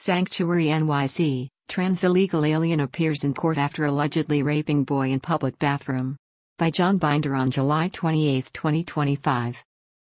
Sanctuary NYC, trans illegal alien appears in court after allegedly raping boy in public bathroom. By John Binder on July 28, 2025.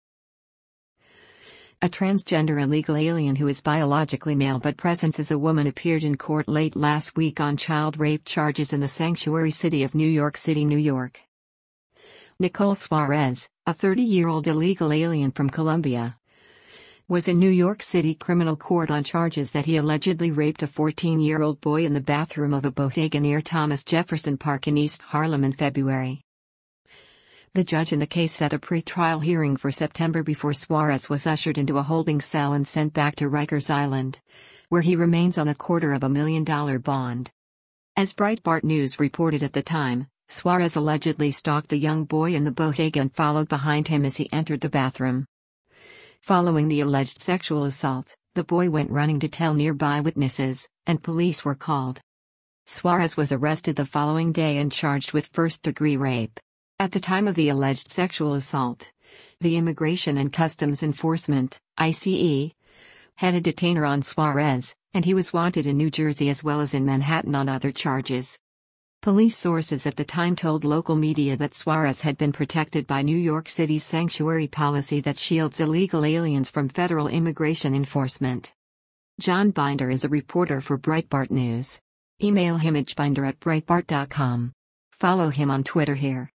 A transgender illegal alien who is biologically male but presents as a woman appeared in court late last week on child rape charges in the sanctuary city of New York City, New York. Nicole Suarez, a 30-year-old illegal alien from Colombia, was in New York City criminal court on charges that he allegedly raped a 14-year-old boy in the bathroom of a bodega near Thomas Jefferson Park in East Harlem in February. The judge in the case set a pre-trial hearing for September before Suarez was ushered into a holding cell and sent back to Rikers Island, where he remains on a $250,000 bond. As Breitbart News reported at the time, Suarez allegedly stalked the young boy in the bodega and followed behind him as he entered the bathroom. Following the alleged sexual assault, the boy went running to tell nearby witnesses, and police were called. Suarez was arrested the following day and charged with first-degree rape. At the time of the alleged sexual assault, the Immigration and Customs Enforcement, ICE, had a detainer on Suarez, and he was wanted in New Jersey as well as in Manhattan on other charges. Police sources at the time told local media that Suarez had been protected by New York City's sanctuary policy that shields illegal aliens from federal immigration enforcement. John Binder is a reporter for Breitbart News. Email him at binder@breitbart.com. Follow him on Twitter here.